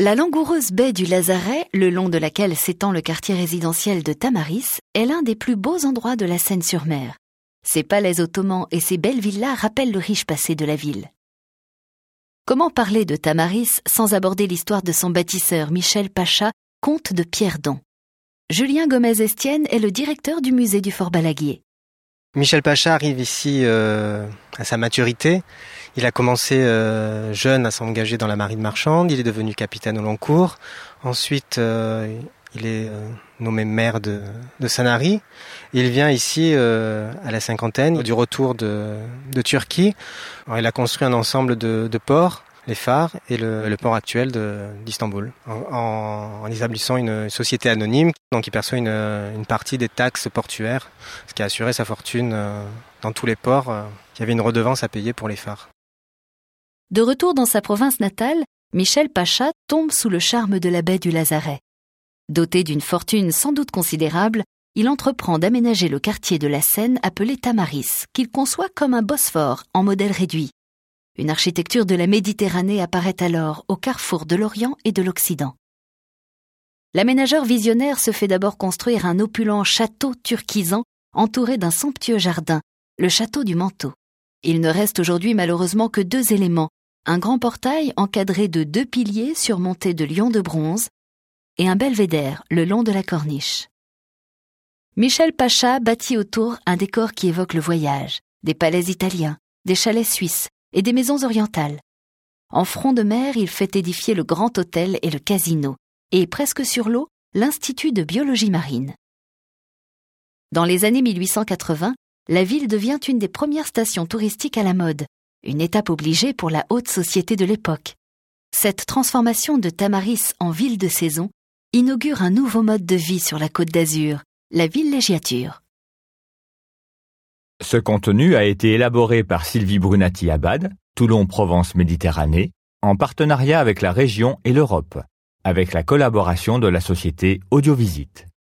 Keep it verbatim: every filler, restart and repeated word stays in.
La langoureuse baie du Lazaret, le long de laquelle s'étend le quartier résidentiel de Tamaris, est l'un des plus beaux endroits de la Seine-sur-Mer. Ses palais ottomans et ses belles villas rappellent le riche passé de la ville. Comment parler de Tamaris sans aborder l'histoire de son bâtisseur Michel Pacha, comte de Pierdon? Julien Gomez-Estienne est le directeur du musée du Fort Balaguier. Michel Pacha arrive ici euh, à sa maturité. Il a commencé euh, jeune à s'engager dans la marine marchande. Il est devenu capitaine au long cours. Ensuite, euh, il est euh, nommé maire de, de Sanary. Il vient ici euh, à la cinquantaine, du retour de, de Turquie. Alors, il a construit un ensemble de, de ports, les phares et le, le port actuel de, d'Istanbul, en, en, en établissant une société anonyme. Donc il perçoit une, une partie des taxes portuaires, ce qui a assuré sa fortune euh, dans tous les ports. Euh, il y avait une redevance à payer pour les phares. De retour dans sa province natale, Michel Pacha tombe sous le charme de la baie du Lazaret. Doté d'une fortune sans doute considérable, il entreprend d'aménager le quartier de la Seine appelé Tamaris, qu'il conçoit comme un Bosphore en modèle réduit. Une architecture de la Méditerranée apparaît alors au carrefour de l'Orient et de l'Occident. L'aménageur visionnaire se fait d'abord construire un opulent château turquisant entouré d'un somptueux jardin, le château du Manteau. Il ne reste aujourd'hui malheureusement que deux éléments, un grand portail encadré de deux piliers surmontés de lions de bronze et un belvédère le long de la corniche. Michel Pacha bâtit autour un décor qui évoque le voyage, des palais italiens, des chalets suisses et des maisons orientales. En front de mer, il fait édifier le Grand Hôtel et le Casino, et presque sur l'eau, l'Institut de biologie marine. Dans les années mille huit cent quatre-vingts, la ville devient une des premières stations touristiques à la mode, une étape obligée pour la haute société de l'époque. Cette transformation de Tamaris en ville de saison inaugure un nouveau mode de vie sur la Côte d'Azur, la villégiature. Ce contenu a été élaboré par Sylvie Brunati-Abad, Toulon Provence Méditerranée, en partenariat avec la région et l'Europe, avec la collaboration de la société Audiovisite.